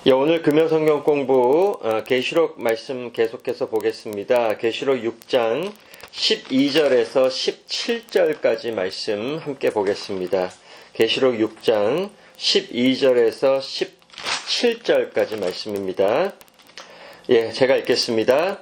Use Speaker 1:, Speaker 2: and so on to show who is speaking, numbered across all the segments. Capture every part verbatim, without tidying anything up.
Speaker 1: 예, 오늘 금요성경 공부 어, 계시록 말씀 계속해서 보겠습니다. 계시록 육 장 십이 절에서 십칠 절까지 말씀 함께 보겠습니다. 계시록 육 장 십이 절에서 십칠 절까지 말씀입니다. 예, 제가 읽겠습니다.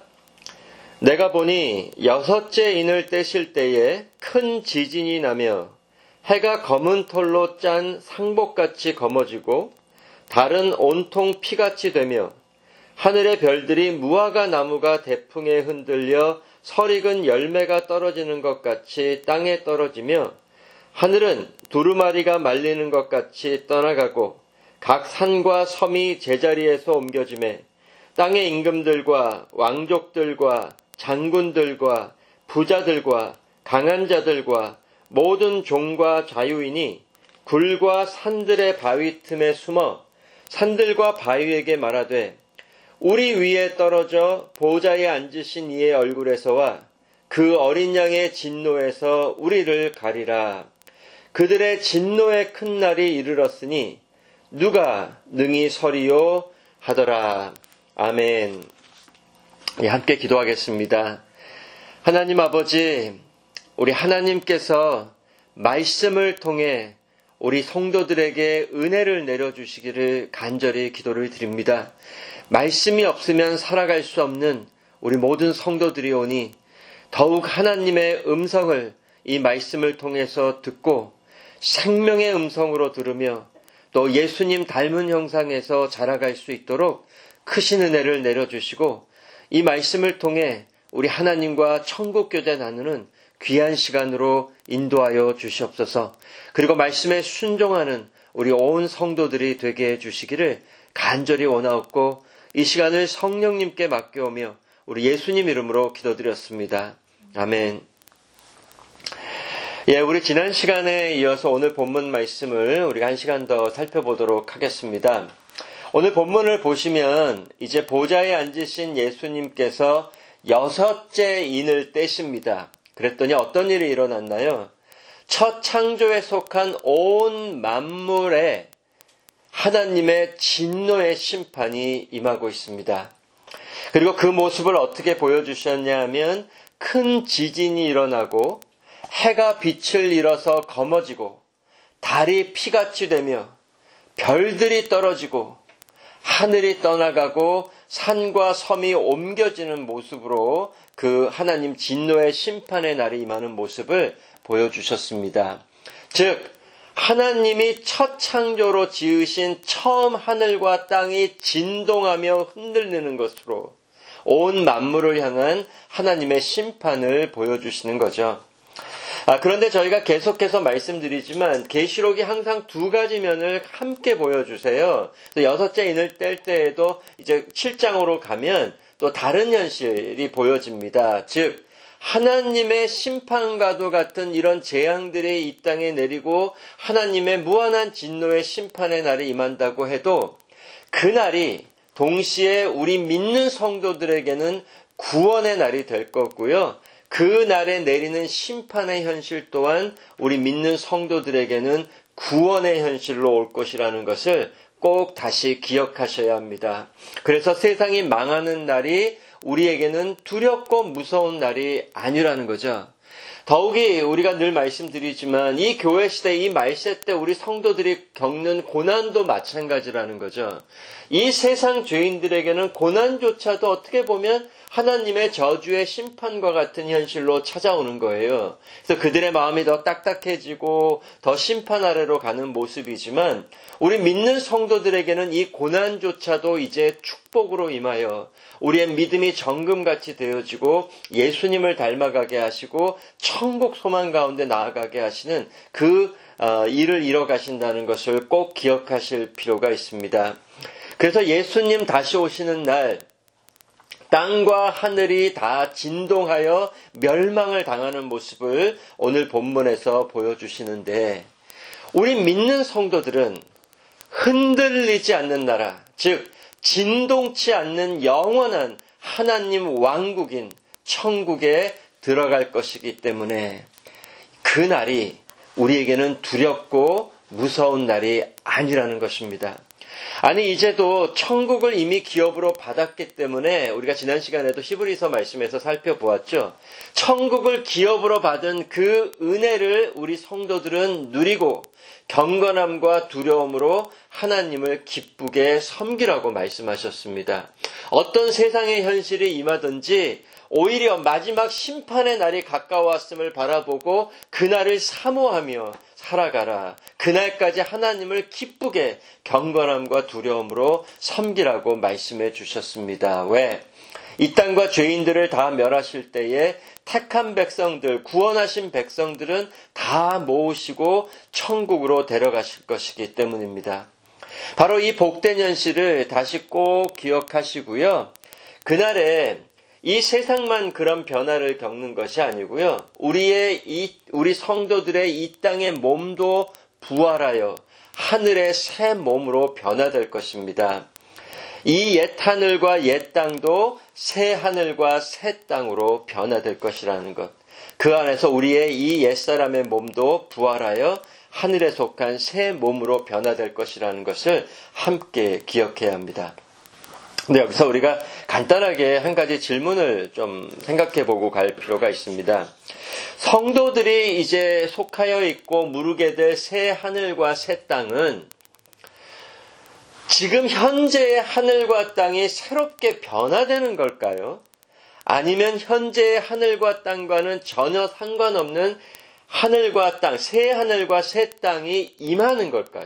Speaker 1: 내가 보니 여섯째 인을 떼실 때에 큰 지진이 나며 해가 검은 털로 짠 상복같이 검어지고 달은 온통 피같이 되며 하늘의 별들이 무화과 나무가 대풍에 흔들려 설익은 열매가 떨어지는 것 같이 땅에 떨어지며 하늘은 두루마리가 말리는 것 같이 떠나가고 각 산과 섬이 제자리에서 옮겨지매 땅의 임금들과 왕족들과 장군들과 부자들과 강한 자들과 모든 종과 자유인이 굴과 산들의 바위 틈에 숨어 산들과 바위에게 말하되 우리 위에 떨어져 보좌에 앉으신 이의 얼굴에서와 그 어린 양의 진노에서 우리를 가리라. 그들의 진노의 큰 날이 이르렀으니 누가 능히 서리요 하더라. 아멘. 예, 함께 기도하겠습니다. 하나님 아버지, 우리 하나님께서 말씀을 통해 우리 성도들에게 은혜를 내려주시기를 간절히 기도를 드립니다. 말씀이 없으면 살아갈 수 없는 우리 모든 성도들이 오니 더욱 하나님의 음성을 이 말씀을 통해서 듣고 생명의 음성으로 들으며 또 예수님 닮은 형상에서 자라갈 수 있도록 크신 은혜를 내려주시고 이 말씀을 통해 우리 하나님과 천국교제 나누는 귀한 시간으로 인도하여 주시옵소서. 그리고 말씀에 순종하는 우리 온 성도들이 되게 해주시기를 간절히 원하옵고 이 시간을 성령님께 맡겨오며 우리 예수님 이름으로 기도드렸습니다. 아멘. 예, 우리 지난 시간에 이어서 오늘 본문 말씀을 우리가 한 시간 더 살펴보도록 하겠습니다. 오늘 본문을 보시면 이제 보좌에 앉으신 예수님께서 여섯째 인을 떼십니다. 그랬더니 어떤 일이 일어났나요? 첫 창조에 속한 온 만물에 하나님의 진노의 심판이 임하고 있습니다. 그리고 그 모습을 어떻게 보여주셨냐 하면 큰 지진이 일어나고 해가 빛을 잃어서 검어지고 달이 피같이 되며 별들이 떨어지고 하늘이 떠나가고 산과 섬이 옮겨지는 모습으로 그 하나님 진노의 심판의 날이 임하는 모습을 보여주셨습니다. 즉 하나님이 첫 창조로 지으신 처음 하늘과 땅이 진동하며 흔들리는 것으로 온 만물을 향한 하나님의 심판을 보여주시는 거죠. 아, 그런데 저희가 계속해서 말씀드리지만 계시록이 항상 두 가지 면을 함께 보여주세요. 여섯째 인을 뗄 때에도 이제 칠 장으로 가면 또 다른 현실이 보여집니다. 즉 하나님의 심판과도 같은 이런 재앙들이 이 땅에 내리고 하나님의 무한한 진노의 심판의 날이 임한다고 해도 그 날이 동시에 우리 믿는 성도들에게는 구원의 날이 될 거고요. 그 날에 내리는 심판의 현실 또한 우리 믿는 성도들에게는 구원의 현실로 올 것이라는 것을 꼭 다시 기억하셔야 합니다. 그래서 세상이 망하는 날이 우리에게는 두렵고 무서운 날이 아니라는 거죠. 더욱이 우리가 늘 말씀드리지만 이 교회 시대, 이 말세 때 우리 성도들이 겪는 고난도 마찬가지라는 거죠. 이 세상 죄인들에게는 고난조차도 어떻게 보면 하나님의 저주의 심판과 같은 현실로 찾아오는 거예요. 그래서 그들의 마음이 더 딱딱해지고 더 심판 아래로 가는 모습이지만 우리 믿는 성도들에게는 이 고난조차도 이제 축복으로 임하여 우리의 믿음이 정금같이 되어지고 예수님을 닮아가게 하시고 천국 소망 가운데 나아가게 하시는 그 일을 이뤄가신다는 것을 꼭 기억하실 필요가 있습니다. 그래서 예수님 다시 오시는 날 땅과 하늘이 다 진동하여 멸망을 당하는 모습을 오늘 본문에서 보여주시는데 우리 믿는 성도들은 흔들리지 않는 나라, 즉 진동치 않는 영원한 하나님 왕국인 천국에 들어갈 것이기 때문에 그 날이 우리에게는 두렵고 무서운 날이 아니라는 것입니다. 아니 이제도 천국을 이미 기업으로 받았기 때문에 우리가 지난 시간에도 히브리서 말씀에서 살펴보았죠. 천국을 기업으로 받은 그 은혜를 우리 성도들은 누리고 경건함과 두려움으로 하나님을 기쁘게 섬기라고 말씀하셨습니다. 어떤 세상의 현실이 임하든지 오히려 마지막 심판의 날이 가까웠음을 바라보고 그날을 사모하며 살아가라. 그날까지 하나님을 기쁘게 경건함과 두려움으로 섬기라고 말씀해 주셨습니다. 왜? 이 땅과 죄인들을 다 멸하실 때에 택한 백성들, 구원하신 백성들은 다 모으시고 천국으로 데려가실 것이기 때문입니다. 바로 이 복된 현실을 다시 꼭 기억하시고요. 그날에 이 세상만 그런 변화를 겪는 것이 아니고요. 우리의 이, 우리 성도들의 이 땅의 몸도 부활하여 하늘의 새 몸으로 변화될 것입니다. 이 옛 하늘과 옛 땅도 새 하늘과 새 땅으로 변화될 것이라는 것. 그 안에서 우리의 이 옛사람의 몸도 부활하여 하늘에 속한 새 몸으로 변화될 것이라는 것을 함께 기억해야 합니다. 근데 여기서 우리가 간단하게 한 가지 질문을 좀 생각해 보고 갈 필요가 있습니다. 성도들이 이제 속하여 있고 무르게 될 새 하늘과 새 땅은 지금 현재의 하늘과 땅이 새롭게 변화되는 걸까요? 아니면 현재의 하늘과 땅과는 전혀 상관없는 하늘과 땅, 새 하늘과 새 땅이 임하는 걸까요?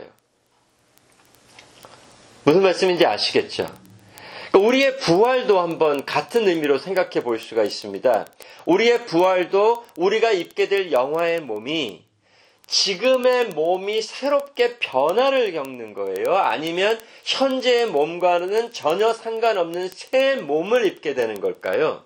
Speaker 1: 무슨 말씀인지 아시겠죠? 우리의 부활도 한번 같은 의미로 생각해 볼 수가 있습니다. 우리의 부활도 우리가 입게 될 영화의 몸이 지금의 몸이 새롭게 변화를 겪는 거예요? 아니면 현재의 몸과는 전혀 상관없는 새 몸을 입게 되는 걸까요?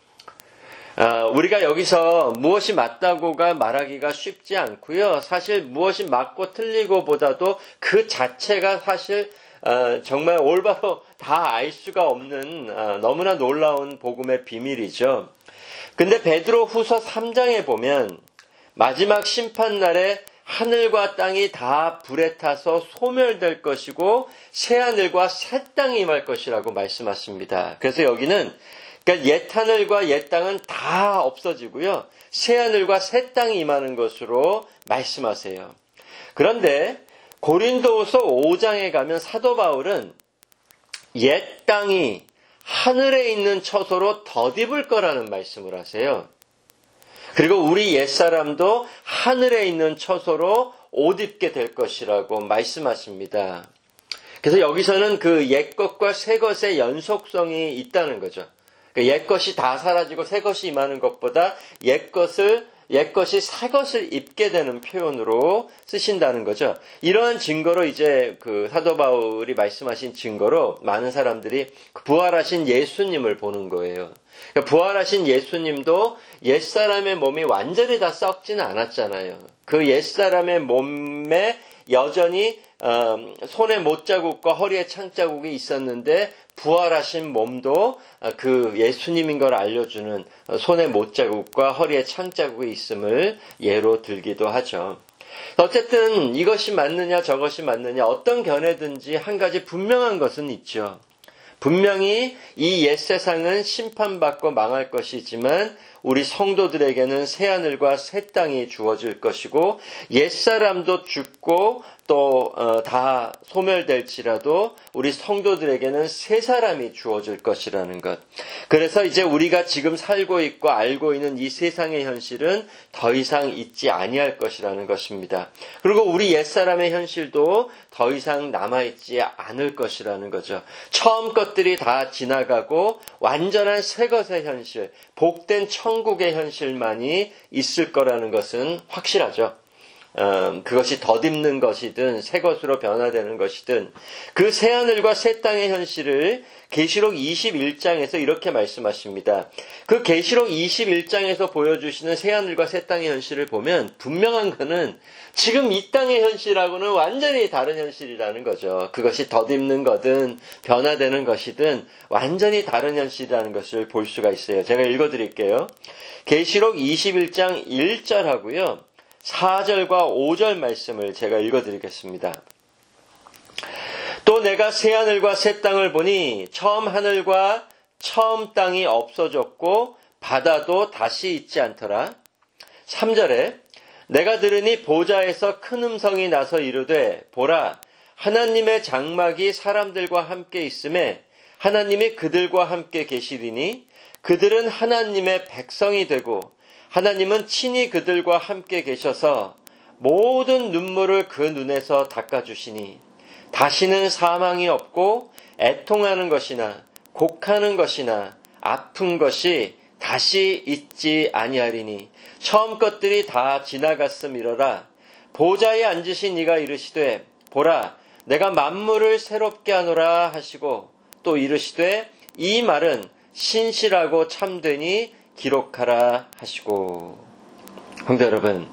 Speaker 1: 아, 우리가 여기서 무엇이 맞다고가 말하기가 쉽지 않고요. 사실 무엇이 맞고 틀리고 보다도 그 자체가 사실 어, 정말 올바로 다 알 수가 없는 어, 너무나 놀라운 복음의 비밀이죠. 근데 베드로 후서 삼 장에 보면 마지막 심판날에 하늘과 땅이 다 불에 타서 소멸될 것이고 새하늘과 새 땅이 임할 것이라고 말씀하십니다. 그래서 여기는 그러니까 옛 하늘과 옛 땅은 다 없어지고요. 새하늘과 새 땅이 임하는 것으로 말씀하세요. 그런데 고린도후서 오 장에 가면 사도 바울은 옛 땅이 하늘에 있는 처소로 덧입을 거라는 말씀을 하세요. 그리고 우리 옛사람도 하늘에 있는 처소로 옷 입게 될 것이라고 말씀하십니다. 그래서 여기서는 그 옛것과 새것의 연속성이 있다는 거죠. 옛것이 다 사라지고 새것이 임하는 것보다 옛것을 옛것이 새것을 입게 되는 표현으로 쓰신다는 거죠. 이러한 증거로 이제 그 사도 바울이 말씀하신 증거로 많은 사람들이 부활하신 예수님을 보는 거예요. 그러니까 부활하신 예수님도 옛사람의 몸이 완전히 다 썩지는 않았잖아요. 그 옛사람의 몸에 여전히 어, 손에 못자국과 허리에 창자국이 있었는데 부활하신 몸도 그 예수님인 걸 알려주는 손에 못자국과 허리에 창자국이 있음을 예로 들기도 하죠. 어쨌든 이것이 맞느냐 저것이 맞느냐 어떤 견해든지 한 가지 분명한 것은 있죠. 분명히 이 옛 세상은 심판받고 망할 것이지만 우리 성도들에게는 새하늘과 새 땅이 주어질 것이고 옛사람도 죽고 또 다 소멸될지라도 우리 성도들에게는 새 사람이 주어질 것이라는 것. 그래서 이제 우리가 지금 살고 있고 알고 있는 이 세상의 현실은 더 이상 있지 아니할 것이라는 것입니다. 그리고 우리 옛사람의 현실도 더 이상 남아있지 않을 것이라는 거죠. 처음 것들이 다 지나가고 완전한 새 것의 현실, 복된 천국의 현실만이 있을 거라는 것은 확실하죠. 어, 그것이 덧입는 것이든 새 것으로 변화되는 것이든 그 새하늘과 새 땅의 현실을 계시록 이십일 장에서 이렇게 말씀하십니다. 그 계시록 이십일 장에서 보여주시는 새하늘과 새 땅의 현실을 보면 분명한 것은 지금 이 땅의 현실하고는 완전히 다른 현실이라는 거죠. 그것이 덧입는 거든 변화되는 것이든 완전히 다른 현실이라는 것을 볼 수가 있어요. 제가 읽어드릴게요. 계시록 이십일 장 일 절하고요. 사 절과 오 절 말씀을 제가 읽어드리겠습니다. 또 내가 새 하늘과 새 땅을 보니 처음 하늘과 처음 땅이 없어졌고 바다도 다시 있지 않더라. 삼 절에 내가 들으니 보좌에서 큰 음성이 나서 이르되 보라 하나님의 장막이 사람들과 함께 있음에 하나님이 그들과 함께 계시리니 그들은 하나님의 백성이 되고 하나님은 친히 그들과 함께 계셔서 모든 눈물을 그 눈에서 닦아주시니 다시는 사망이 없고 애통하는 것이나 곡하는 것이나 아픈 것이 다시 있지 아니하리니 처음 것들이 다 지나갔음이러라. 보좌에 앉으신 이가 이르시되 보라 내가 만물을 새롭게 하노라 하시고 또 이르시되 이 말은 신실하고 참되니 기록하라 하시고. 성도 여러분,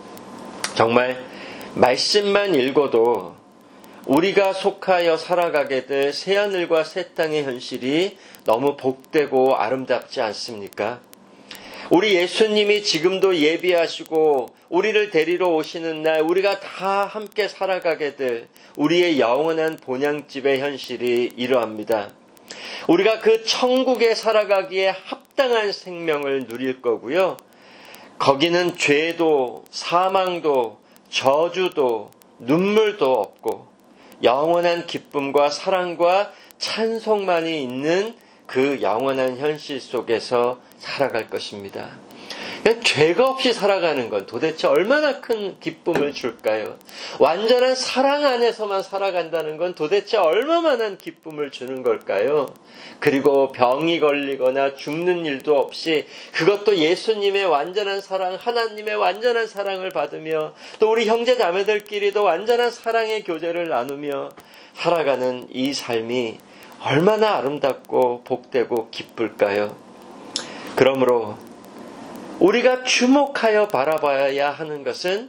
Speaker 1: 정말 말씀만 읽어도 우리가 속하여 살아가게 될 새하늘과 새 땅의 현실이 너무 복되고 아름답지 않습니까? 우리 예수님이 지금도 예비하시고 우리를 데리러 오시는 날 우리가 다 함께 살아가게 될 우리의 영원한 본향집의 현실이 이러합니다. 우리가 그 천국에 살아가기에 합당한 생명을 누릴 거고요. 거기는 죄도 사망도 저주도 눈물도 없고 영원한 기쁨과 사랑과 찬송만이 있는 그 영원한 현실 속에서 살아갈 것입니다. 죄가 없이 살아가는 건 도대체 얼마나 큰 기쁨을 줄까요? 완전한 사랑 안에서만 살아간다는 건 도대체 얼마만한 기쁨을 주는 걸까요? 그리고 병이 걸리거나 죽는 일도 없이 그것도 예수님의 완전한 사랑, 하나님의 완전한 사랑을 받으며 또 우리 형제 자매들끼리도 완전한 사랑의 교제를 나누며 살아가는 이 삶이 얼마나 아름답고 복되고 기쁠까요? 그러므로 우리가 주목하여 바라봐야 하는 것은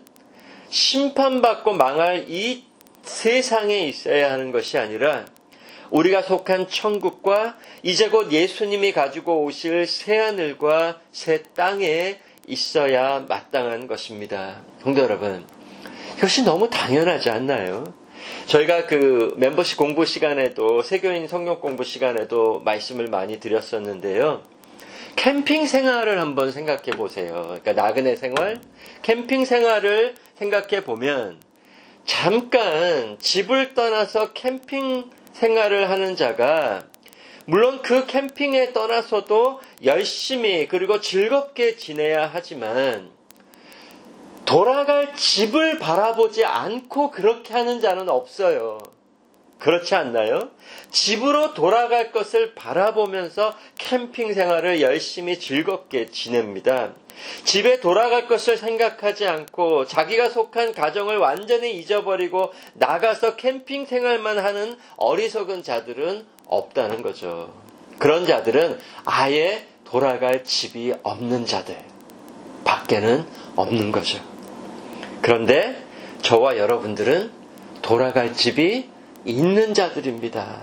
Speaker 1: 심판받고 망할 이 세상에 있어야 하는 것이 아니라 우리가 속한 천국과 이제 곧 예수님이 가지고 오실 새하늘과 새 땅에 있어야 마땅한 것입니다. 성도 여러분, 이것이 너무 당연하지 않나요? 저희가 그 멤버십 공부 시간에도 세교인 성경 공부 시간에도 말씀을 많이 드렸었는데요. 캠핑 생활을 한번 생각해 보세요. 그러니까 나그네 생활, 캠핑 생활을 생각해 보면 잠깐 집을 떠나서 캠핑 생활을 하는 자가 물론 그 캠핑에 떠나서도 열심히 그리고 즐겁게 지내야 하지만 돌아갈 집을 바라보지 않고 그렇게 하는 자는 없어요. 그렇지 않나요? 집으로 돌아갈 것을 바라보면서 캠핑 생활을 열심히 즐겁게 지냅니다. 집에 돌아갈 것을 생각하지 않고 자기가 속한 가정을 완전히 잊어버리고 나가서 캠핑 생활만 하는 어리석은 자들은 없다는 거죠. 그런 자들은 아예 돌아갈 집이 없는 자들 밖에는 없는 거죠. 그런데 저와 여러분들은 돌아갈 집이 있는 자들입니다.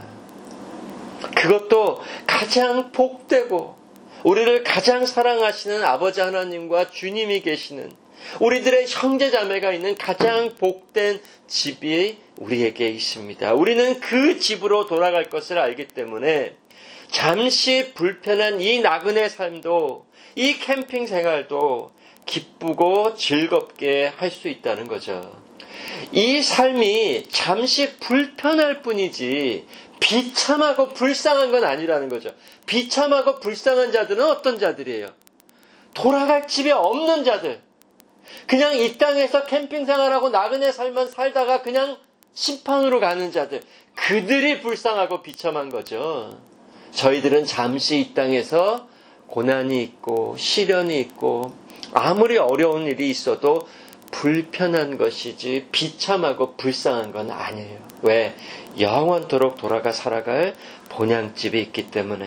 Speaker 1: 그것도 가장 복되고 우리를 가장 사랑하시는 아버지 하나님과 주님이 계시는 우리들의 형제자매가 있는 가장 복된 집이 우리에게 있습니다. 우리는 그 집으로 돌아갈 것을 알기 때문에 잠시 불편한 이 나그네 삶도 이 캠핑 생활도 기쁘고 즐겁게 할 수 있다는 거죠. 이 삶이 잠시 불편할 뿐이지 비참하고 불쌍한 건 아니라는 거죠. 비참하고 불쌍한 자들은 어떤 자들이에요? 돌아갈 집이 없는 자들. 그냥 이 땅에서 캠핑 생활하고 나그네 삶만 살다가 그냥 심판으로 가는 자들. 그들이 불쌍하고 비참한 거죠. 저희들은 잠시 이 땅에서 고난이 있고 시련이 있고 아무리 어려운 일이 있어도 불편한 것이지 비참하고 불쌍한 건 아니에요. 왜? 영원토록 돌아가 살아갈 본향집이 있기 때문에.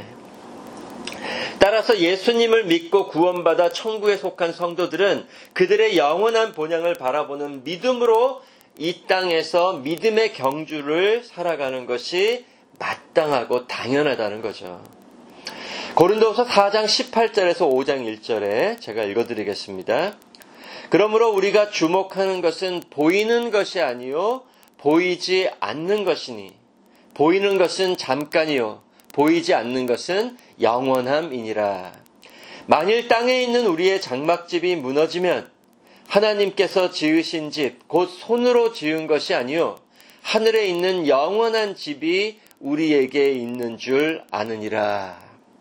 Speaker 1: 따라서 예수님을 믿고 구원받아 천국에 속한 성도들은 그들의 영원한 본향을 바라보는 믿음으로 이 땅에서 믿음의 경주를 살아가는 것이 마땅하고 당연하다는 거죠. 고린도후서 사 장 십팔 절에서 오 장 일 절에 제가 읽어드리겠습니다. 그러므로 우리가 주목하는 것은 보이는 것이 아니요 보이지 않는 것이니 보이는 것은 잠깐이요 보이지 않는 것은 영원함이니라. 만일 땅에 있는 우리의 장막집이 무너지면 하나님께서 지으신 집, 곧 손으로 지은 것이 아니요 하늘에 있는 영원한 집이 우리에게 있는 줄 아느니라.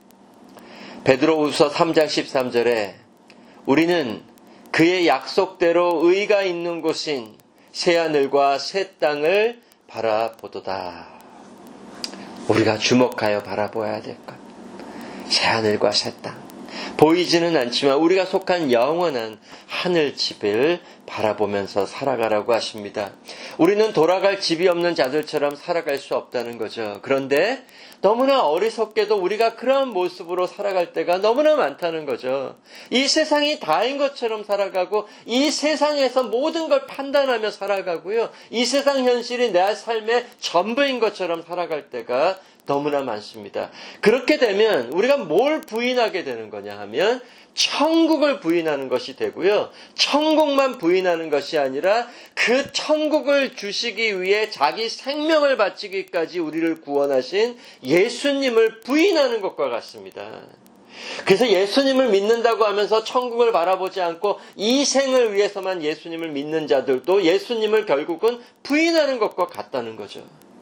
Speaker 1: 베드로후서 삼 장 십삼 절에 우리는 그의 약속대로 의가 있는 곳인 새하늘과 새 땅을 바라보도다. 우리가 주목하여 바라보아야 될 것. 새하늘과 새 땅. 보이지는 않지만 우리가 속한 영원한 하늘집을 바라보면서 살아가라고 하십니다. 우리는 돌아갈 집이 없는 자들처럼 살아갈 수 없다는 거죠. 그런데 너무나 어리석게도 우리가 그런 모습으로 살아갈 때가 너무나 많다는 거죠. 이 세상이 다인 것처럼 살아가고 이 세상에서 모든 걸 판단하며 살아가고요. 이 세상 현실이 내 삶의 전부인 것처럼 살아갈 때가 너무나 많습니다. 그렇게 되면 우리가 뭘 부인하게 되는 거냐 하면 천국을 부인하는 것이 되고요. 천국만 부인하는 것이 아니라 그 천국을 주시기 위해 자기 생명을 바치기까지 우리를 구원하신 예수님을 부인하는 것과 같습니다. 그래서 예수님을 믿는다고 하면서 천국을 바라보지 않고 이 생을 위해서만 예수님을 믿는 자들도 예수님을 결국은 부인하는 것과 같다는 거죠.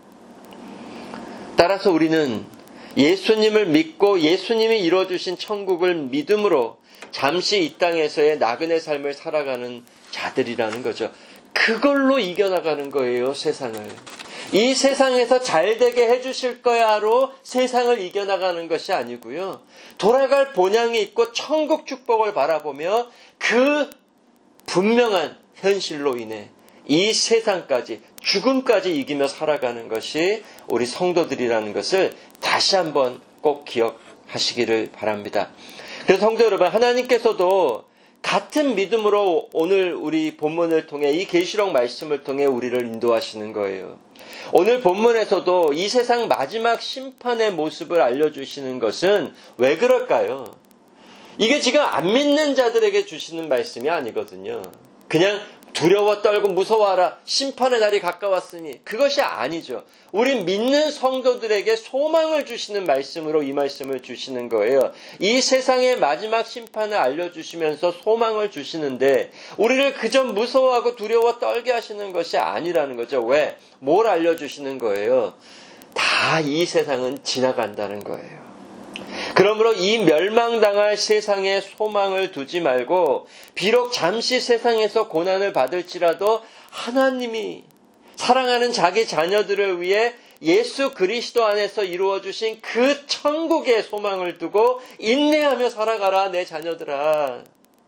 Speaker 1: 따라서 우리는 예수님을 믿고 예수님이 이루어주신 천국을 믿음으로 잠시 이 땅에서의 나그네 삶을 살아가는 자들이라는 거죠. 그걸로 이겨나가는 거예요, 세상을. 이 세상에서 잘되게 해주실 거야로 세상을 이겨나가는 것이 아니고요. 돌아갈 본향이 있고 천국 축복을 바라보며 그 분명한 현실로 인해 이 세상까지 죽음까지 이기며 살아가는 것이 우리 성도들이라는 것을 다시 한번 꼭 기억하시기를 바랍니다. 그래서 성도 여러분, 하나님께서도 같은 믿음으로 오늘 우리 본문을 통해 이 계시록 말씀을 통해 우리를 인도하시는 거예요. 오늘 본문에서도 이 세상 마지막 심판의 모습을 알려주시는 것은 왜 그럴까요? 이게 지금 안 믿는 자들에게 주시는 말씀이 아니거든요. 그냥 두려워 떨고 무서워하라. 심판의 날이 가까웠으니. 그것이 아니죠. 우리 믿는 성도들에게 소망을 주시는 말씀으로 이 말씀을 주시는 거예요. 이 세상의 마지막 심판을 알려주시면서 소망을 주시는데 우리를 그저 무서워하고 두려워 떨게 하시는 것이 아니라는 거죠. 왜? 뭘 알려주시는 거예요? 다 이 세상은 지나간다는 거예요. 그러므로 이 멸망당할 세상에 소망을 두지 말고 비록 잠시 세상에서 고난을 받을지라도 하나님이 사랑하는 자기 자녀들을 위해 예수 그리스도 안에서 이루어주신 그 천국에 소망을 두고 인내하며 살아가라 내 자녀들아.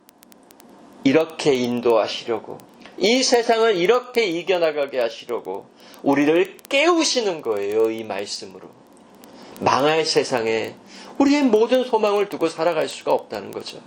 Speaker 1: 이렇게 인도하시려고 이 세상을 이렇게 이겨나가게 하시려고 우리를 깨우시는 거예요. 이 말씀으로. 망할 세상에 우리의 모든 소망을 두고 살아갈 수가 없다는 거죠.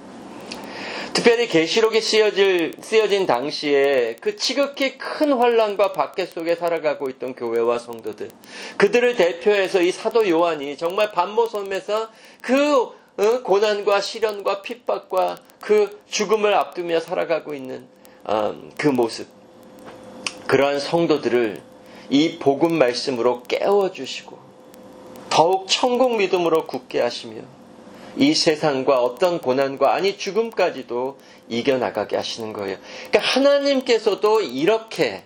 Speaker 1: 특별히 계시록이 쓰여질, 쓰여진 당시에 그 지극히 큰 환난과 박해 속에 살아가고 있던 교회와 성도들, 그들을 대표해서 이 사도 요한이 정말 밤모섬에서 그 고난과 시련과 핍박과 그 죽음을 앞두며 살아가고 있는 그 모습, 그러한 성도들을 이 복음 말씀으로 깨워주시고 더욱 천국 믿음으로 굳게 하시며 이 세상과 어떤 고난과 아니 죽음까지도 이겨나가게 하시는 거예요. 그러니까 하나님께서도 이렇게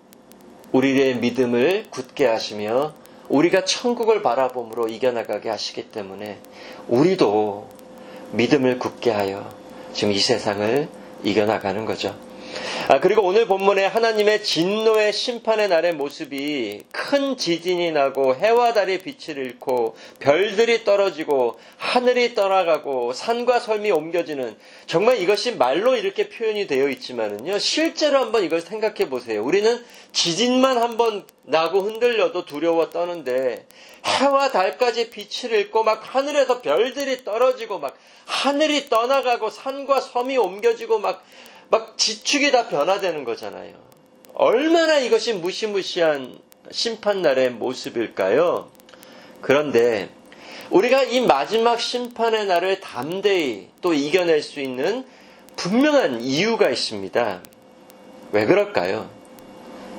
Speaker 1: 우리의 믿음을 굳게 하시며 우리가 천국을 바라봄으로 이겨나가게 하시기 때문에 우리도 믿음을 굳게 하여 지금 이 세상을 이겨나가는 거죠. 아, 그리고 오늘 본문에 하나님의 진노의 심판의 날의 모습이 큰 지진이 나고 해와 달이 빛을 잃고 별들이 떨어지고 하늘이 떠나가고 산과 섬이 옮겨지는, 정말 이것이 말로 이렇게 표현이 되어 있지만은요, 실제로 한번 이걸 생각해 보세요. 우리는 지진만 한번 나고 흔들려도 두려워 떠는데 해와 달까지 빛을 잃고 막 하늘에서 별들이 떨어지고 막 하늘이 떠나가고 산과 섬이 옮겨지고 막 막 지축이 다 변화되는 거잖아요. 얼마나 이것이 무시무시한 심판날의 모습일까요? 그런데 우리가 이 마지막 심판의 날을 담대히 또 이겨낼 수 있는 분명한 이유가 있습니다. 왜 그럴까요?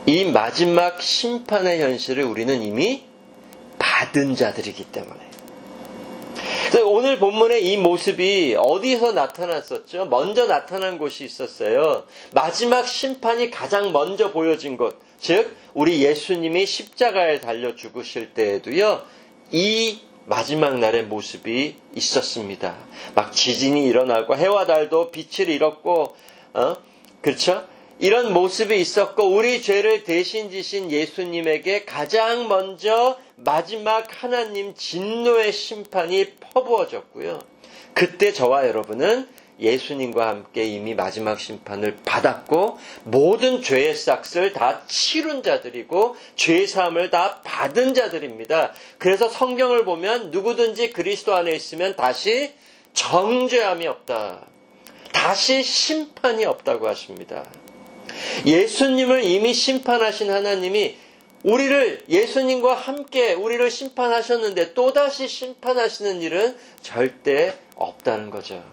Speaker 1: 이 마지막 심판의 현실을 우리는 이미 받은 자들이기 때문에. 그래서 오늘 본문의 이 모습이 어디서 나타났었죠? 먼저 나타난 곳이 있었어요. 마지막 심판이 가장 먼저 보여진 곳, 즉 우리 예수님이 십자가에 달려 죽으실 때에도요, 이 마지막 날의 모습이 있었습니다. 막 지진이 일어나고 해와 달도 빛을 잃었고, 어? 그렇죠? 이런 모습이 있었고, 우리 죄를 대신 지신 예수님에게 가장 먼저 마지막 하나님 진노의 심판이 퍼부어졌고요. 그때 저와 여러분은 예수님과 함께 이미 마지막 심판을 받았고, 모든 죄의 싹을 다 치룬 자들이고, 죄사함을 다 받은 자들입니다. 그래서 성경을 보면 누구든지 그리스도 안에 있으면 다시 정죄함이 없다, 다시 심판이 없다고 하십니다. 예수님을 이미 심판하신 하나님이 우리를, 예수님과 함께 우리를 심판하셨는데 또다시 심판하시는 일은 절대 없다는 거죠.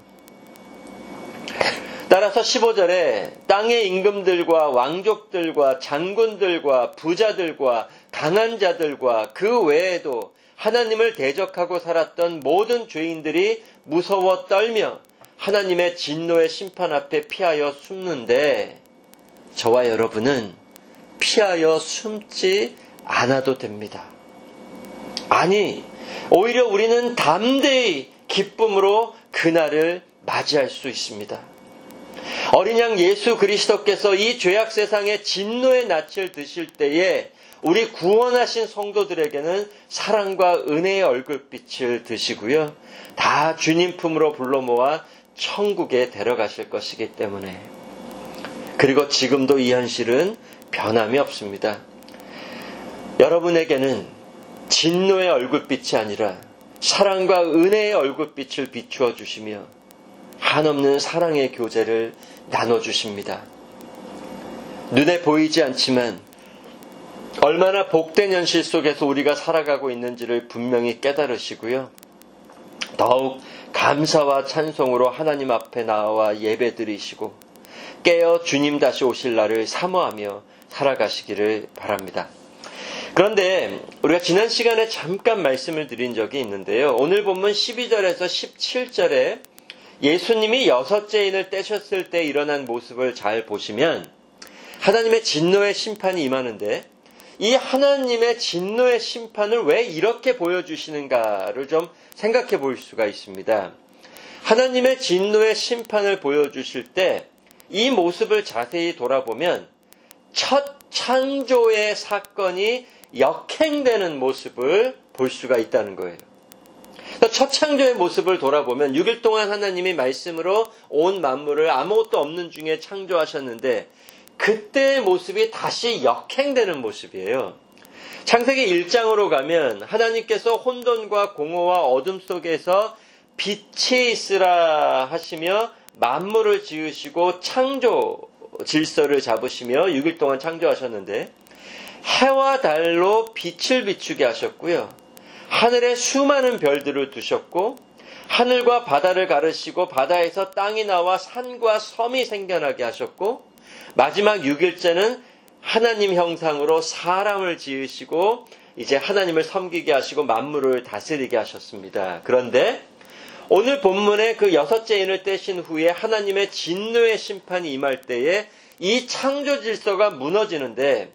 Speaker 1: 따라서 십오 절에 땅의 임금들과 왕족들과 장군들과 부자들과 강한 자들과 그 외에도 하나님을 대적하고 살았던 모든 죄인들이 무서워 떨며 하나님의 진노의 심판 앞에 피하여 숨는데, 저와 여러분은 피하여 숨지 않아도 됩니다. 아니, 오히려 우리는 담대히 기쁨으로 그날을 맞이할 수 있습니다. 어린 양 예수 그리스도께서 이 죄악 세상의 진노의 낯을 드실 때에 우리 구원하신 성도들에게는 사랑과 은혜의 얼굴빛을 드시고요, 다 주님 품으로 불러 모아 천국에 데려가실 것이기 때문에. 그리고 지금도 이 현실은 변함이 없습니다. 여러분에게는 진노의 얼굴빛이 아니라 사랑과 은혜의 얼굴빛을 비추어 주시며 한없는 사랑의 교제를 나눠주십니다. 눈에 보이지 않지만 얼마나 복된 현실 속에서 우리가 살아가고 있는지를 분명히 깨달으시고요, 더욱 감사와 찬송으로 하나님 앞에 나와 예배드리시고 깨어 주님 다시 오실 날을 사모하며 살아가시기를 바랍니다. 그런데 우리가 지난 시간에 잠깐 말씀을 드린 적이 있는데요, 오늘 본문 십이 절에서 십칠 절에 예수님이 여섯째 인을 떼셨을 때 일어난 모습을 잘 보시면 하나님의 진노의 심판이 임하는데, 이 하나님의 진노의 심판을 왜 이렇게 보여주시는가를 좀 생각해 볼 수가 있습니다. 하나님의 진노의 심판을 보여주실 때 이 모습을 자세히 돌아보면 첫 창조의 사건이 역행되는 모습을 볼 수가 있다는 거예요. 첫 창조의 모습을 돌아보면 육 일 동안 하나님이 말씀으로 온 만물을 아무것도 없는 중에 창조하셨는데, 그때의 모습이 다시 역행되는 모습이에요. 창세기 일 장으로 가면 하나님께서 혼돈과 공허와 어둠 속에서 빛이 있으라 하시며 만물을 지으시고 창조 질서를 잡으시며 육 일 동안 창조하셨는데, 해와 달로 빛을 비추게 하셨고요, 하늘에 수많은 별들을 두셨고, 하늘과 바다를 가르시고 바다에서 땅이 나와 산과 섬이 생겨나게 하셨고, 마지막 육 일째는 하나님 형상으로 사람을 지으시고 이제 하나님을 섬기게 하시고 만물을 다스리게 하셨습니다. 그런데 오늘 본문의 그 여섯째 인을 떼신 후에 하나님의 진노의 심판이 임할 때에 이 창조 질서가 무너지는데,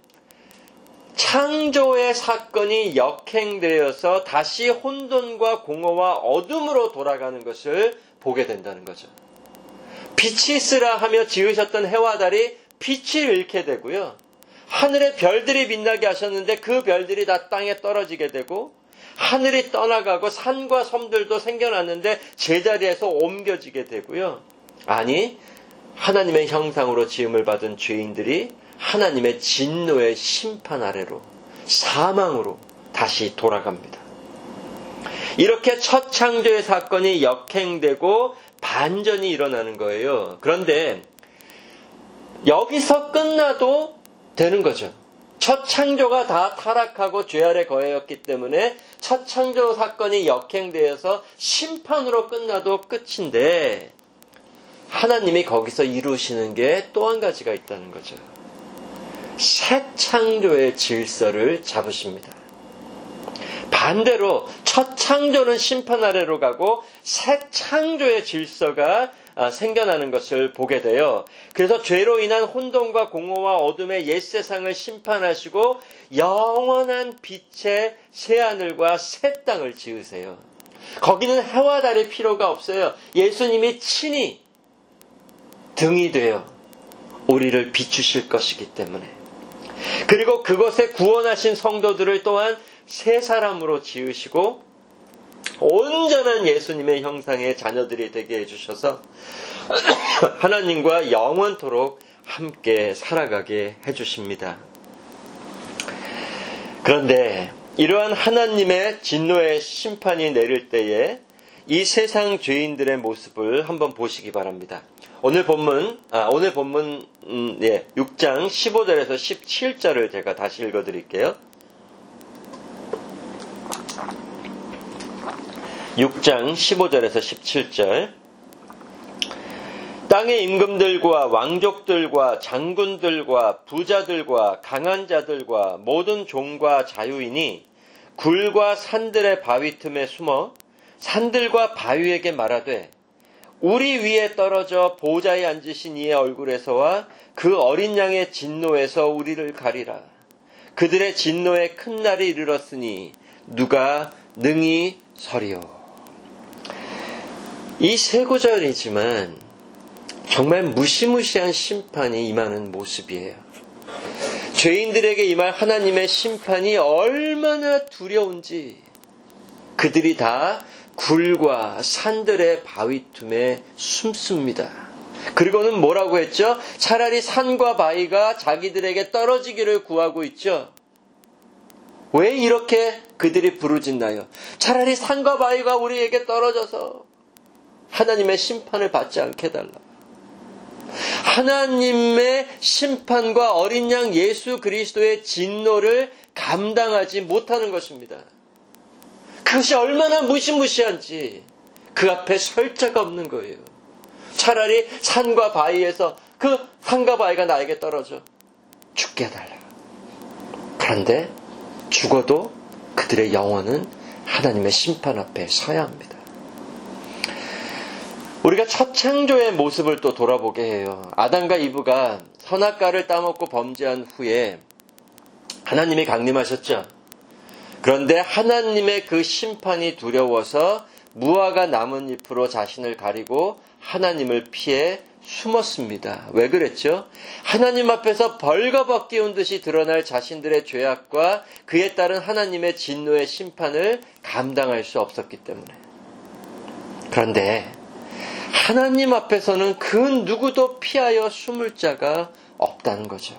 Speaker 1: 창조의 사건이 역행되어서 다시 혼돈과 공허와 어둠으로 돌아가는 것을 보게 된다는 거죠. 빛이 있으라 하며 지으셨던 해와 달이 빛을 잃게 되고요, 하늘의 별들이 빛나게 하셨는데 그 별들이 다 땅에 떨어지게 되고, 하늘이 떠나가고 산과 섬들도 생겨났는데 제자리에서 옮겨지게 되고요, 아니 하나님의 형상으로 지음을 받은 죄인들이 하나님의 진노의 심판 아래로, 사망으로 다시 돌아갑니다. 이렇게 첫 창조의 사건이 역행되고 반전이 일어나는 거예요. 그런데 여기서 끝나도 되는 거죠. 첫 창조가 다 타락하고 죄 아래 거해였기 때문에 첫 창조 사건이 역행되어서 심판으로 끝나도 끝인데, 하나님이 거기서 이루시는 게 또 한 가지가 있다는 거죠. 새 창조의 질서를 잡으십니다. 반대로 첫 창조는 심판 아래로 가고 새 창조의 질서가 생겨나는 것을 보게 돼요. 그래서 죄로 인한 혼돈과 공허와 어둠의 옛 세상을 심판하시고 영원한 빛의 새하늘과 새 땅을 지으세요. 거기는 해와 달의 필요가 없어요. 예수님이 친히 등이 되어 우리를 비추실 것이기 때문에. 그리고 그곳에 구원하신 성도들을 또한 새 사람으로 지으시고 온전한 예수님의 형상의 자녀들이 되게 해주셔서 하나님과 영원토록 함께 살아가게 해주십니다. 그런데 이러한 하나님의 진노의 심판이 내릴 때에 이 세상 죄인들의 모습을 한번 보시기 바랍니다. 오늘 본문, 아, 오늘 본문, 음, 예, 육 장 십오 절에서 십칠 절을 제가 다시 읽어드릴게요. 육 장 십오 절에서 십칠 절. 땅의 임금들과 왕족들과 장군들과 부자들과 강한 자들과 모든 종과 자유인이 굴과 산들의 바위 틈에 숨어 산들과 바위에게 말하되 우리 위에 떨어져 보좌에 앉으신 이의 얼굴에서와 그 어린 양의 진노에서 우리를 가리라. 그들의 진노의 큰 날이 이르렀으니 누가 능히 서리요. 이 세 구절이지만 정말 무시무시한 심판이 임하는 모습이에요. 죄인들에게 임할 하나님의 심판이 얼마나 두려운지 그들이 다 굴과 산들의 바위 틈에 숨습니다. 그리고는 뭐라고 했죠? 차라리 산과 바위가 자기들에게 떨어지기를 구하고 있죠. 왜 이렇게 그들이 부르짖나요? 차라리 산과 바위가 우리에게 떨어져서 하나님의 심판을 받지 않게 해달라. 하나님의 심판과 어린 양 예수 그리스도의 진노를 감당하지 못하는 것입니다. 그것이 얼마나 무시무시한지 그 앞에 설 자가 없는 거예요. 차라리 산과 바위에서 그 산과 바위가 나에게 떨어져 죽게 해달라. 그런데 죽어도 그들의 영혼은 하나님의 심판 앞에 서야 합니다. 우리가 첫 창조의 모습을 또 돌아보게 해요. 아담과 이브가 선악과를 따먹고 범죄한 후에 하나님이 강림하셨죠. 그런데 하나님의 그 심판이 두려워서 무화과 나뭇잎으로 자신을 가리고 하나님을 피해 숨었습니다. 왜 그랬죠? 하나님 앞에서 벌거벗기운 듯이 드러날 자신들의 죄악과 그에 따른 하나님의 진노의 심판을 감당할 수 없었기 때문에. 그런데 하나님 앞에서는 그 누구도 피하여 숨을 자가 없다는 거죠.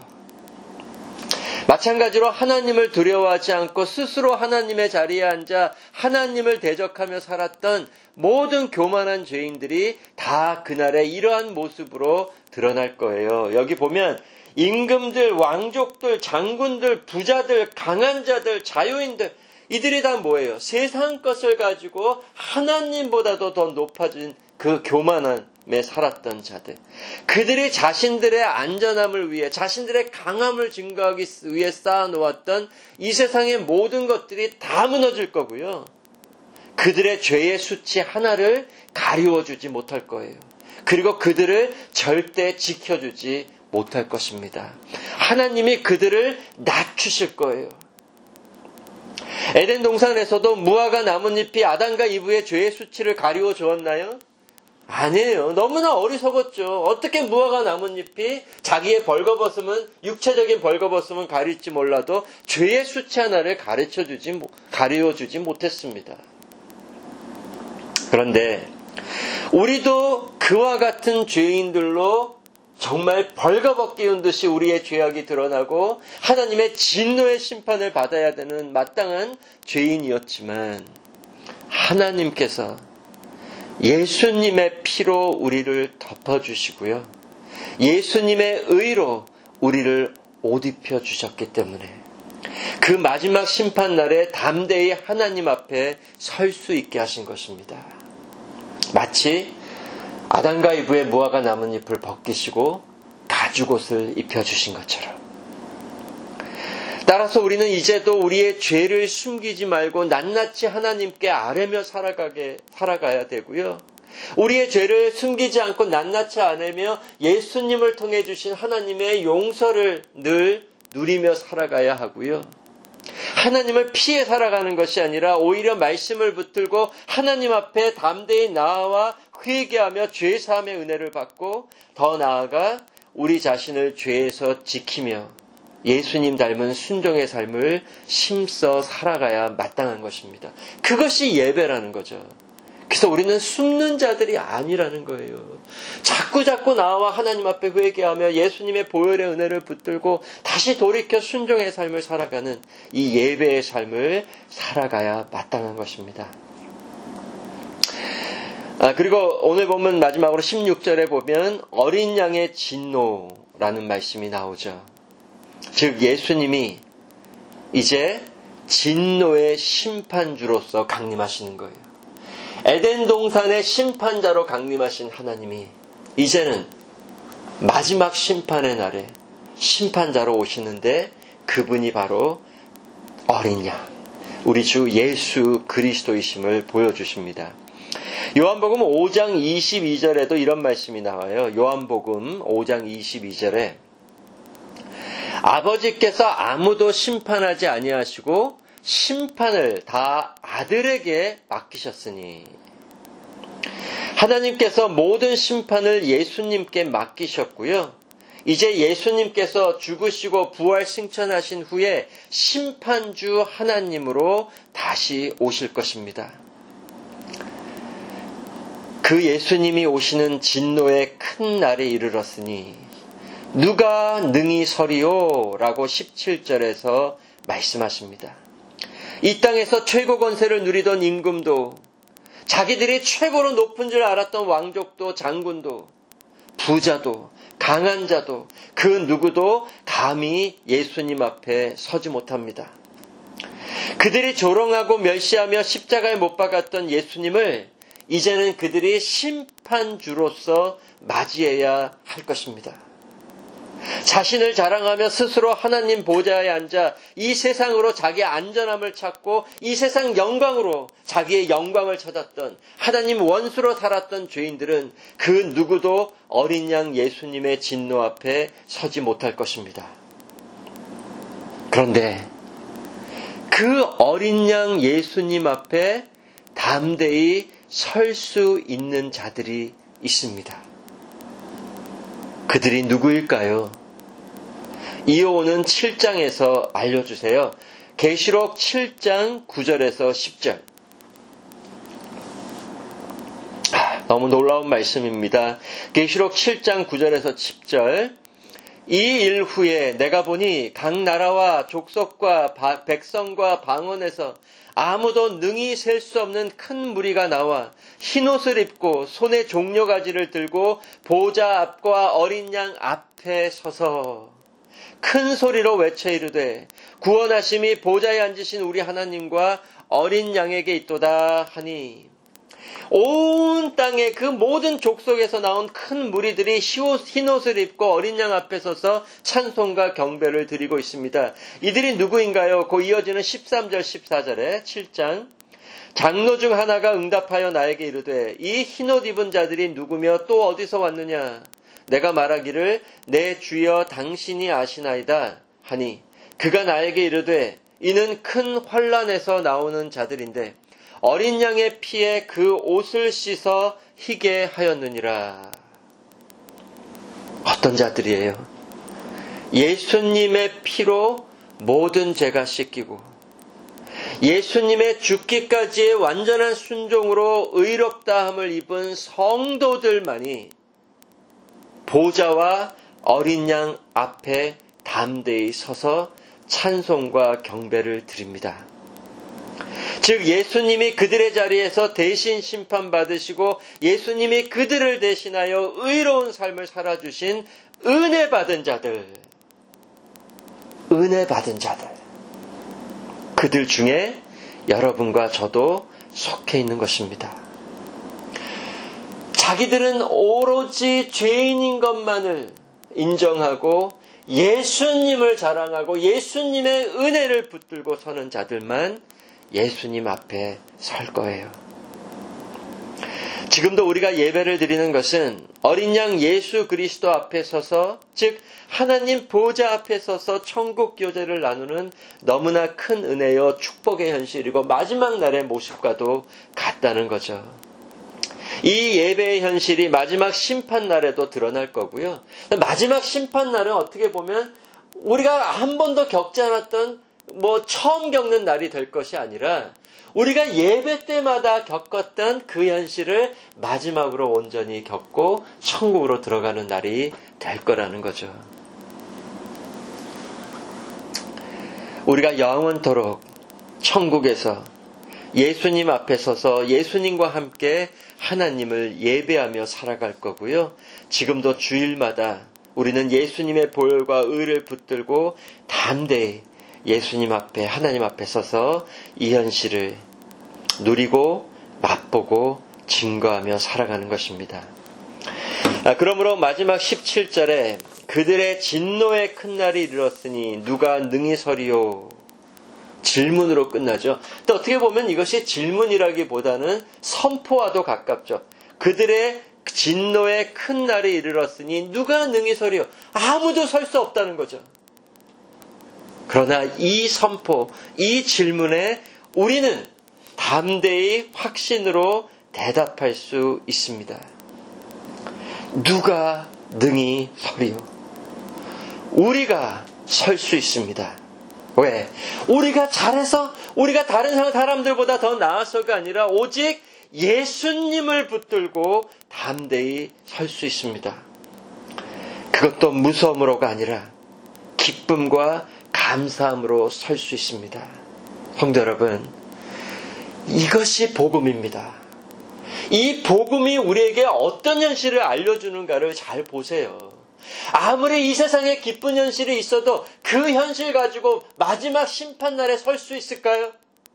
Speaker 1: 마찬가지로 하나님을 두려워하지 않고 스스로 하나님의 자리에 앉아 하나님을 대적하며 살았던 모든 교만한 죄인들이 다 그날의 이러한 모습으로 드러날 거예요. 여기 보면 임금들, 왕족들, 장군들, 부자들, 강한 자들, 자유인들 이들이 다 뭐예요? 세상 것을 가지고 하나님보다도 더 높아진 그 교만함에 살았던 자들. 그들이 자신들의 안전함을 위해, 자신들의 강함을 증거하기 위해 쌓아놓았던 이 세상의 모든 것들이 다 무너질 거고요. 그들의 죄의 수치 하나를 가리워주지 못할 거예요. 그리고 그들을 절대 지켜주지 못할 것입니다. 하나님이 그들을 낮추실 거예요. 에덴 동산에서도 무화과 나뭇잎이 아담과 이브의 죄의 수치를 가리워 주었나요? 아니에요. 너무나 어리석었죠. 어떻게 무화과 나뭇잎이 자기의 벌거벗음은, 육체적인 벌거벗음은 가릴지 몰라도 죄의 수치 하나를 가르쳐주지, 가리워주지 못했습니다. 그런데 우리도 그와 같은 죄인들로 정말 벌거벗기운 듯이 우리의 죄악이 드러나고 하나님의 진노의 심판을 받아야 되는 마땅한 죄인이었지만 하나님께서 예수님의 피로 우리를 덮어주시고요. 예수님의 의로 우리를 옷 입혀주셨기 때문에 그 마지막 심판날에 담대히 하나님 앞에 설 수 있게 하신 것입니다. 마치 아담과 이브의 무화과 나뭇잎을 벗기시고 가죽옷을 입혀주신 것처럼 따라서 우리는 이제도 우리의 죄를 숨기지 말고 낱낱이 하나님께 아뢰며 살아가게, 살아가야 되고요. 우리의 죄를 숨기지 않고 낱낱이 아뢰며 예수님을 통해 주신 하나님의 용서를 늘 누리며 살아가야 하고요. 하나님을 피해 살아가는 것이 아니라 오히려 말씀을 붙들고 하나님 앞에 담대히 나아와 회개하며 죄사함의 은혜를 받고 더 나아가 우리 자신을 죄에서 지키며 예수님 닮은 순종의 삶을 힘써 살아가야 마땅한 것입니다. 그것이 예배라는 거죠. 그래서 우리는 숨는 자들이 아니라는 거예요. 자꾸 자꾸 나와 하나님 앞에 회개하며 예수님의 보혈의 은혜를 붙들고 다시 돌이켜 순종의 삶을 살아가는 이 예배의 삶을 살아가야 마땅한 것입니다. 아, 그리고 오늘 보면 마지막으로 십육 절에 보면 어린 양의 진노라는 말씀이 나오죠. 즉 예수님이 이제 진노의 심판주로서 강림하시는 거예요. 에덴 동산의 심판자로 강림하신 하나님이 이제는 마지막 심판의 날에 심판자로 오시는데 그분이 바로 어린 양, 우리 주 예수 그리스도이심을 보여주십니다. 요한복음 오 장 이십이 절에도 이런 말씀이 나와요. 요한복음 오 장 이십이 절에 아버지께서 아무도 심판하지 아니하시고 심판을 다 아들에게 맡기셨으니, 하나님께서 모든 심판을 예수님께 맡기셨고요. 이제 예수님께서 죽으시고 부활 승천하신 후에 심판주 하나님으로 다시 오실 것입니다. 그 예수님이 오시는 진노의 큰 날에 이르렀으니 누가 능히 서리요? 라고 십칠 절에서 말씀하십니다. 이 땅에서 최고 권세를 누리던 임금도, 자기들이 최고로 높은 줄 알았던 왕족도, 장군도, 부자도, 강한 자도, 그 누구도 감히 예수님 앞에 서지 못합니다. 그들이 조롱하고 멸시하며 십자가에 못 박았던 예수님을 이제는 그들이 심판주로서 맞이해야 할 것입니다. 자신을 자랑하며 스스로 하나님 보좌에 앉아 이 세상으로 자기의 안전함을 찾고 이 세상 영광으로 자기의 영광을 찾았던 하나님 원수로 살았던 죄인들은 그 누구도 어린 양 예수님의 진노 앞에 서지 못할 것입니다. 그런데 그 어린 양 예수님 앞에 담대히 설 수 있는 자들이 있습니다. 그들이 누구일까요? 이어오는 칠 장에서 알려주세요. 계시록 칠 장 구 절에서 십 절. 아, 너무 놀라운 말씀입니다. 계시록 칠 장 구 절에서 십 절. 이 일 후에 내가 보니 각 나라와 족속과 바, 백성과 방언에서 아무도 능히 셀 수 없는 큰 무리가 나와 흰옷을 입고 손에 종려가지를 들고 보좌 앞과 어린 양 앞에 서서 큰 소리로 외쳐 이르되 구원하심이 보좌에 앉으신 우리 하나님과 어린 양에게 있도다 하니, 온 땅의 그 모든 족속에서 나온 큰 무리들이 흰옷을 입고 어린 양 앞에 서서 찬송과 경배를 드리고 있습니다. 이들이 누구인가요? 그 이어지는 십삼 절 십사 절에 칠 장. 장로 중 하나가 응답하여 나에게 이르되 이 흰옷 입은 자들이 누구며 또 어디서 왔느냐? 내가 말하기를 내 주여 당신이 아시나이다 하니, 그가 나에게 이르되 이는 큰 환난에서 나오는 자들인데 어린 양의 피에 그 옷을 씻어 희게 하였느니라. 어떤 자들이에요? 예수님의 피로 모든 죄가 씻기고 예수님의 죽기까지의 완전한 순종으로 의롭다함을 입은 성도들만이 보좌와 어린 양 앞에 담대히 서서 찬송과 경배를 드립니다. 즉 예수님이 그들의 자리에서 대신 심판받으시고 예수님이 그들을 대신하여 의로운 삶을 살아주신 은혜 받은 자들, 은혜 받은 자들, 그들 중에 여러분과 저도 속해 있는 것입니다. 자기들은 오로지 죄인인 것만을 인정하고 예수님을 자랑하고 예수님의 은혜를 붙들고 서는 자들만 예수님 앞에 설 거예요. 지금도 우리가 예배를 드리는 것은 어린 양 예수 그리스도 앞에 서서, 즉 하나님 보좌 앞에 서서 천국 교제를 나누는 너무나 큰 은혜요 축복의 현실이고 마지막 날의 모습과도 같다는 거죠. 이 예배의 현실이 마지막 심판 날에도 드러날 거고요. 마지막 심판 날은 어떻게 보면 우리가 한 번도 겪지 않았던 뭐 처음 겪는 날이 될 것이 아니라 우리가 예배 때마다 겪었던 그 현실을 마지막으로 온전히 겪고 천국으로 들어가는 날이 될 거라는 거죠. 우리가 영원토록 천국에서 예수님 앞에 서서 예수님과 함께 하나님을 예배하며 살아갈 거고요. 지금도 주일마다 우리는 예수님의 보혈과 의를 붙들고 담대히 예수님 앞에, 하나님 앞에 서서 이 현실을 누리고 맛보고 증거하며 살아가는 것입니다. 아, 그러므로 마지막 십칠 절에 그들의 진노의 큰 날이 이르렀으니 누가 능히 서리요? 질문으로 끝나죠. 또 어떻게 보면 이것이 질문이라기보다는 선포와도 가깝죠. 그들의 진노의 큰 날이 이르렀으니 누가 능히 서리요? 아무도 설 수 없다는 거죠. 그러나 이 선포, 이 질문에 우리는 담대히 확신으로 대답할 수 있습니다. 누가 능히 서리요? 우리가 설 수 있습니다. 왜? 우리가 잘해서, 우리가 다른 사람들보다 더 나아서가 아니라 오직 예수님을 붙들고 담대히 설 수 있습니다. 그것도 무서움으로가 아니라 기쁨과 감사함으로 설 수 있습니다. 성도 여러분, 이것이 복음입니다. 이 복음이 우리에게 어떤 현실을 알려주는가를 잘 보세요. 아무리 이 세상에 기쁜 현실이 있어도 그 현실 가지고 마지막 심판날에 설 수 있을까요?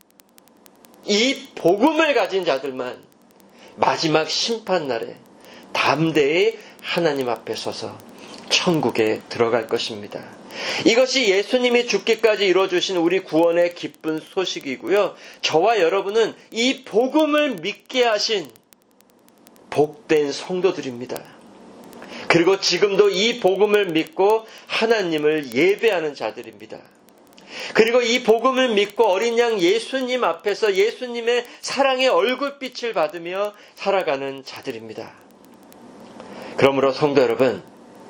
Speaker 1: 이 복음을 가진 자들만 마지막 심판날에 담대히 하나님 앞에 서서 천국에 들어갈 것입니다. 이것이 예수님이 죽기까지 이루어주신 우리 구원의 기쁜 소식이고요. 저와 여러분은 이 복음을 믿게 하신 복된 성도들입니다. 그리고 지금도 이 복음을 믿고 하나님을 예배하는 자들입니다. 그리고 이 복음을 믿고 어린 양 예수님 앞에서 예수님의 사랑의 얼굴빛을 받으며 살아가는 자들입니다. 그러므로 성도 여러분,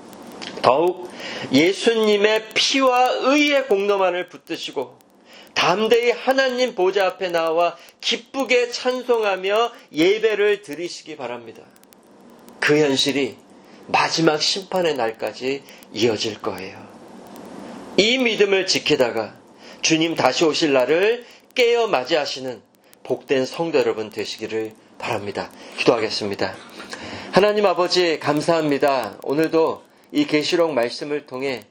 Speaker 1: 더욱 예수님의 피와 의의 공로만을 붙드시고 담대히 하나님 보좌 앞에 나와 기쁘게 찬송하며 예배를 드리시기 바랍니다. 그 현실이 마지막 심판의 날까지 이어질 거예요. 이 믿음을 지키다가 주님 다시 오실 날을 깨어 맞이하시는 복된 성도 여러분 되시기를 바랍니다. 기도하겠습니다. 하나님 아버지 감사합니다. 오늘도 이 계시록 말씀을 통해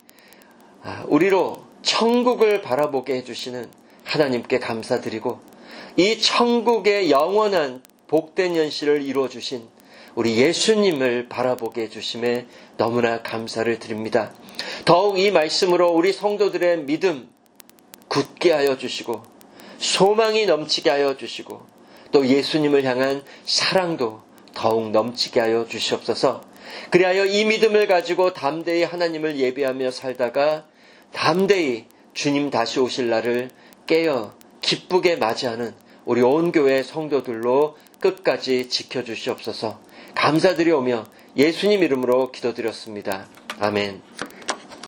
Speaker 1: 우리로 천국을 바라보게 해주시는 하나님께 감사드리고 이 천국의 영원한 복된 현실을 이루어주신 우리 예수님을 바라보게 해주심에 너무나 감사를 드립니다. 더욱 이 말씀으로 우리 성도들의 믿음 굳게 하여 주시고 소망이 넘치게 하여 주시고 또 예수님을 향한 사랑도 더욱 넘치게 하여 주시옵소서. 그리하여 이 믿음을 가지고 담대히 하나님을 예배하며 살다가 담대히 주님 다시 오실 날을 깨어 기쁘게 맞이하는 우리 온 교회 성도들로 끝까지 지켜주시옵소서. 감사드리오며 예수님 이름으로 기도드렸습니다. 아멘.